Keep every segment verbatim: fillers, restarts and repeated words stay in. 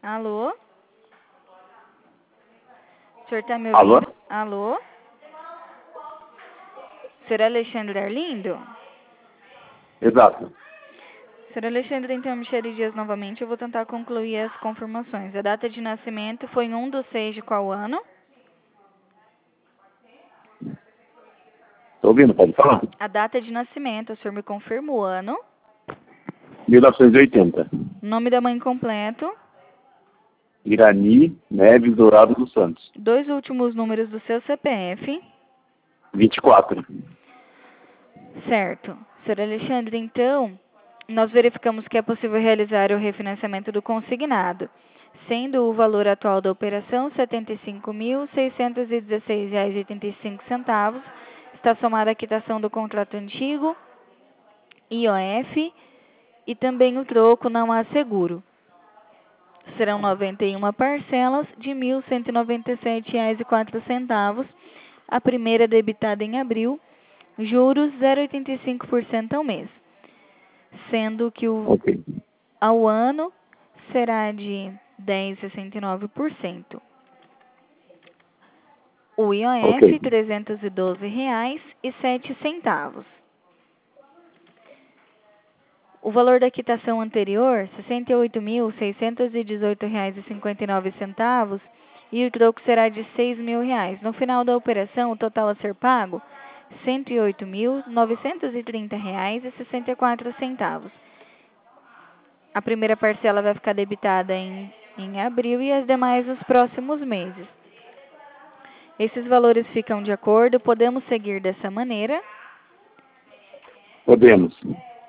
Alô? O senhor está me Alô? ouvindo? Alô? Senhor Alexandre Arlindo? Exato. Senhor Alexandre, então, Michele Dias novamente. Eu vou tentar concluir as confirmações. A data de nascimento foi em um do seis de qual ano? Tô ouvindo, pode falar? A data de nascimento, o senhor me confirma o ano. mil novecentos e oitenta. Nome da mãe completo. Irani Neves Dourado dos Santos. Dois últimos números do seu C P F. vinte e quatro. Certo. Senhor Alexandre, então, nós verificamos que é possível realizar o refinanciamento do consignado, sendo o valor atual da operação setenta e cinco mil, seiscentos e dezesseis reais e oitenta e cinco centavos. Está somada a quitação do contrato antigo, I O F e também o troco não há seguro. Serão noventa e uma parcelas de mil cento e noventa e sete reais e quatro centavos. A primeira debitada em abril, juros zero vírgula oitenta e cinco por cento ao mês, sendo que o, Ok. ao ano será de dez vírgula sessenta e nove por cento. O I O F, Ok. trezentos e doze reais e sete centavos. O valor da quitação anterior, sessenta e oito mil, seiscentos e dezoito reais e cinquenta e nove centavos, e o troco será de seis mil reais. No final da operação, o total a ser pago, cento e oito mil, novecentos e trinta reais e sessenta e quatro centavos. A primeira parcela vai ficar debitada em, em abril e as demais nos próximos meses. Esses valores ficam de acordo, podemos seguir dessa maneira. Podemos.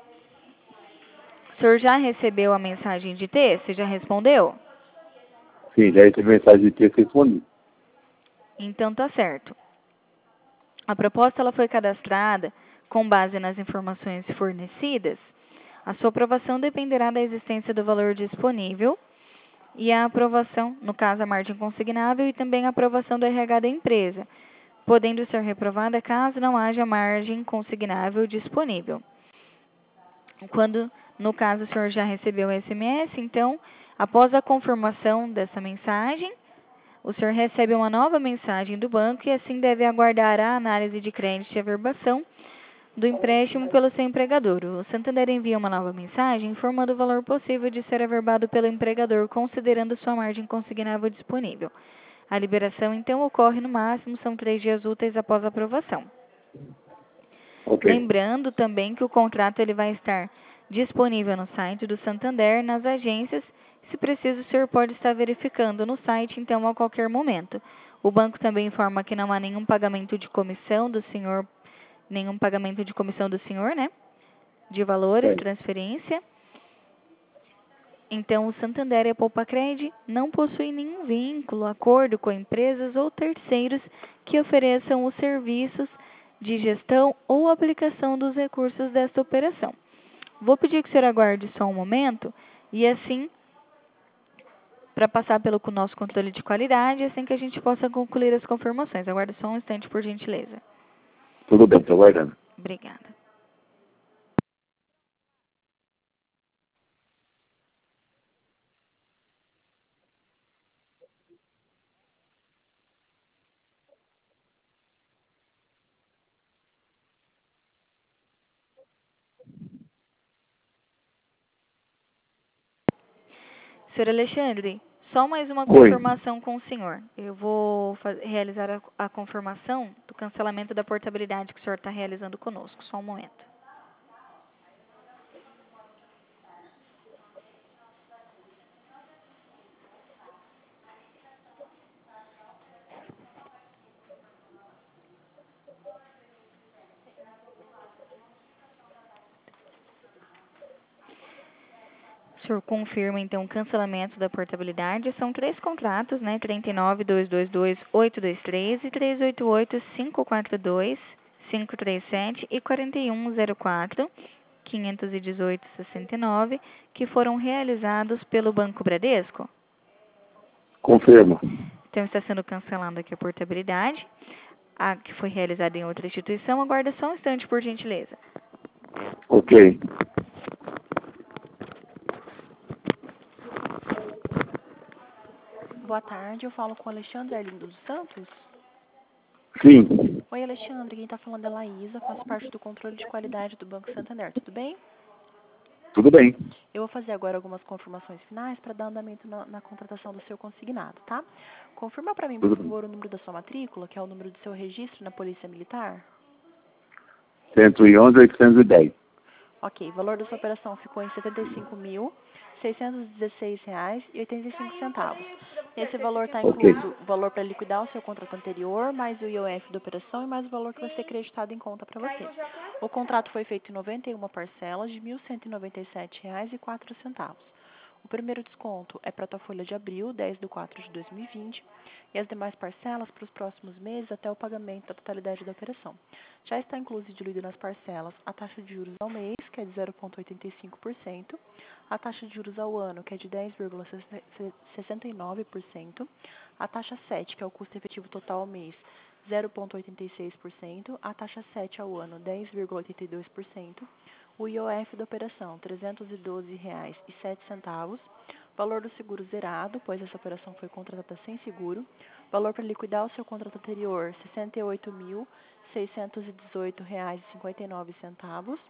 O senhor já recebeu a mensagem de texto? Já respondeu? Sim, já recebi mensagem de texto e respondi. Então tá certo. A proposta ela foi cadastrada com base nas informações fornecidas. A sua aprovação dependerá da existência do valor disponível e a aprovação, no caso a margem consignável, e também a aprovação do R H da empresa, podendo ser reprovada caso não haja margem consignável disponível. Quando, no caso, o senhor já recebeu o S M S, então, após a confirmação dessa mensagem, o senhor recebe uma nova mensagem do banco e assim deve aguardar a análise de crédito e averbação do empréstimo pelo seu empregador. O Santander envia uma nova mensagem informando o valor possível de ser averbado pelo empregador, considerando sua margem consignável disponível. A liberação, então, ocorre no máximo, são três dias úteis após a aprovação. Ok. Lembrando também que o contrato ele vai estar disponível no site do Santander, nas agências. Se preciso, o senhor pode estar verificando no site, então, a qualquer momento. O banco também informa que não há nenhum pagamento de comissão do senhor, nenhum pagamento de comissão do senhor, né? De valores, Bem. transferência. Então, o Santander e a Poupacred não possuem nenhum vínculo, acordo com empresas ou terceiros que ofereçam os serviços de gestão ou aplicação dos recursos desta operação. Vou pedir que o senhor aguarde só um momento e assim, para passar pelo nosso controle de qualidade, assim que a gente possa concluir as confirmações. Aguarde só um instante, por gentileza. Tudo bem, estou aguardando. Obrigada. senhor Alexandre, só mais uma Oi. confirmação com o senhor. Eu vou faz- realizar a, a confirmação do cancelamento da portabilidade que o senhor está realizando conosco. Só um momento. O senhor confirma, então, o cancelamento da portabilidade. São três contratos, né? trinta e nove, duzentos e vinte e dois, oitocentos e vinte e três e trezentos e oitenta e oito, quinhentos e quarenta e dois, quinhentos e trinta e sete e quarenta e um zero quatro, quinhentos e dezoito, sessenta e nove, que foram realizados pelo Banco Bradesco. Confirmo. Então, está sendo cancelada aqui a portabilidade, a que foi realizada em outra instituição. Aguarda só um instante, por gentileza. Ok. Boa tarde, eu falo com o Alexandre Arlindo dos Santos. Sim, Oi, Alexandre, quem está falando é a Laísa, faço parte do controle de qualidade do Banco Santander, tudo bem? tudo bem. Eu vou fazer agora algumas confirmações finais para dar andamento na, na contratação do seu consignado, tá? Confirma para mim, por Tudo bem. favor, o número da sua matrícula, que é o número do seu registro na Polícia Militar. cento e onze, oitocentos e dez. Ok, o valor da sua operação ficou em setenta e cinco mil, seiscentos e dezesseis reais e oitenta e cinco centavos. Nesse valor está Ok. incluso o valor para liquidar o seu contrato anterior, mais o I O F da operação e mais o valor que vai ser creditado em conta para você. O contrato foi feito em noventa e uma parcelas de mil cento e noventa e sete reais e quatro centavos. O primeiro desconto é para a tua folha de abril, dez de quatro de dois mil e vinte, e as demais parcelas para os próximos meses até o pagamento da totalidade da operação. Já está incluso e diluído nas parcelas a taxa de juros ao mês, que é de zero vírgula oitenta e cinco por cento, a taxa de juros ao ano, que é de dez vírgula sessenta e nove por cento, a taxa sete, que é o custo efetivo total ao mês, zero vírgula oitenta e seis por cento, a taxa sete ao ano, dez vírgula oitenta e dois por cento, o I O F da operação, trezentos e doze reais e sete centavos, valor do seguro zerado, pois essa operação foi contratada sem seguro, valor para liquidar o seu contrato anterior, sessenta e oito mil, seiscentos e dezoito reais e cinquenta e nove centavos,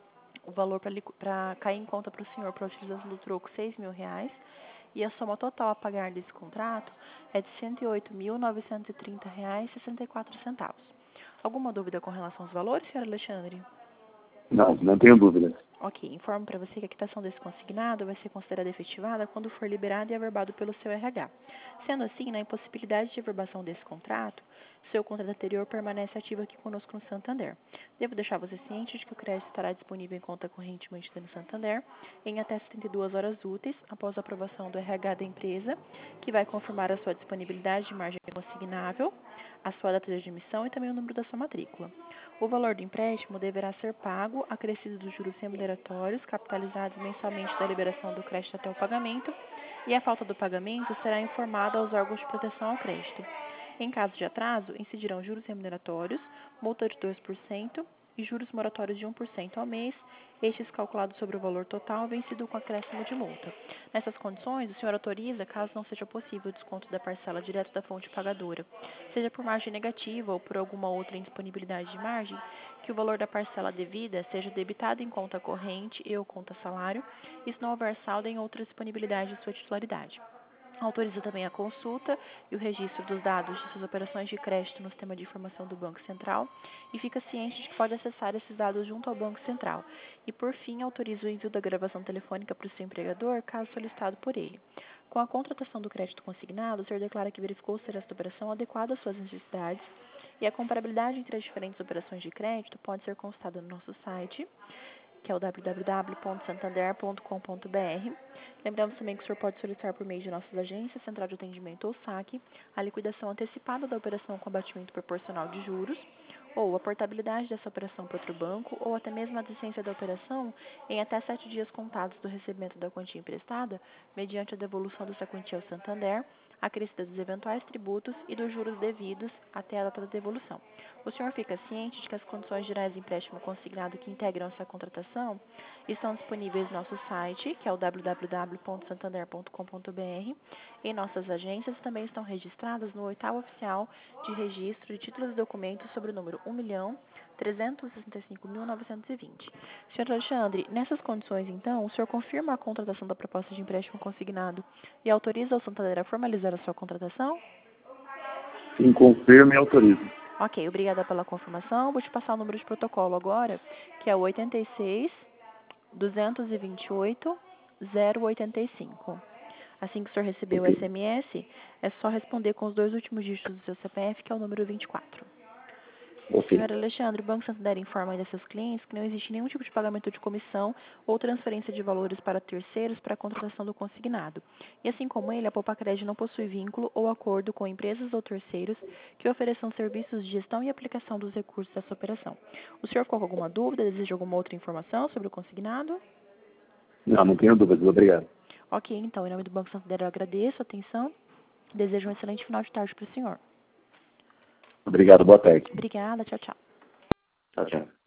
o valor para cair em conta para o senhor para a utilização do troco, seis mil reais, e a soma total a pagar desse contrato é de cento e oito mil, novecentos e trinta reais e sessenta e quatro centavos. Alguma dúvida com relação aos valores, senhor Alexandre? Não, não tenho dúvida. Ok, informo para você que a quitação desse consignado vai ser considerada efetivada quando for liberado e averbado pelo seu R H. Sendo assim, na impossibilidade de averbação desse contrato, seu contrato anterior permanece ativo aqui conosco no Santander. Devo deixar você ciente de que o crédito estará disponível em conta corrente mantida no Santander em até setenta e duas horas úteis após a aprovação do R H da empresa, que vai confirmar a sua disponibilidade de margem consignável, a sua data de admissão e também o número da sua matrícula. O valor do empréstimo deverá ser pago, acrescido dos juros remuneratórios, capitalizados mensalmente da liberação do crédito até o pagamento, e a falta do pagamento será informada aos órgãos de proteção ao crédito. Em caso de atraso, incidirão juros remuneratórios, multa de dois por cento e juros moratórios de um por cento ao mês, estes calculados sobre o valor total vencido com acréscimo de multa. Nessas condições, o senhor autoriza, caso não seja possível o desconto da parcela direto da fonte pagadora, seja por margem negativa ou por alguma outra indisponibilidade de margem, que o valor da parcela devida seja debitado em conta corrente e ou conta salário, e se não houver saldo em outra disponibilidade de sua titularidade. Autoriza também a consulta e o registro dos dados de suas operações de crédito no sistema de informação do Banco Central e fica ciente de que pode acessar esses dados junto ao Banco Central. E, por fim, autoriza o envio da gravação telefônica para o seu empregador, caso solicitado por ele. Com a contratação do crédito consignado, o senhor declara que verificou ser esta operação adequada às suas necessidades e a comparabilidade entre as diferentes operações de crédito pode ser consultada no nosso site, que é o w w w ponto santander ponto com ponto b r. Lembramos também que o senhor pode solicitar por meio de nossas agências, Central de Atendimento ou saque, a liquidação antecipada da operação com abatimento proporcional de juros, ou a portabilidade dessa operação para outro banco, ou até mesmo a decência da operação em até sete dias contados do recebimento da quantia emprestada, mediante a devolução dessa quantia ao Santander, acrescida dos eventuais tributos e dos juros devidos até a data da devolução. O senhor fica ciente de que as condições gerais de empréstimo consignado que integram essa contratação estão disponíveis no nosso site, que é o w w w ponto santander ponto com ponto b r. Em nossas agências também estão registradas no oitavo oficial de registro de títulos e documentos sobre o número um milhão trezentos e sessenta e cinco mil novecentos e vinte. senhor Alexandre, nessas condições, então, o senhor confirma a contratação da proposta de empréstimo consignado e autoriza o Santander a formalizar a sua contratação? Sim, confirma e autoriza. Ok, obrigada pela confirmação. Vou te passar o número de protocolo agora, que é o oitenta e seis, duzentos e vinte e oito, zero oitenta e cinco. Assim que o senhor receber o Ok. S M S, é só responder com os dois últimos dígitos do seu C P F, que é o número vinte e quatro. Ok. senhor Alexandre, o Banco Santander informa ainda a seus clientes que não existe nenhum tipo de pagamento de comissão ou transferência de valores para terceiros para a contratação do consignado. E assim como ele, a Poupa-Crédito não possui vínculo ou acordo com empresas ou terceiros que ofereçam serviços de gestão e aplicação dos recursos dessa operação. O senhor ficou com alguma dúvida? Deseja alguma outra informação sobre o consignado? Não, não tenho dúvidas. Obrigado. Ok, então, em nome do Banco Santander eu agradeço a atenção. Desejo um excelente final de tarde para o senhor. Obrigado. Boa tarde. Obrigada, tchau, tchau. Tchau, tchau.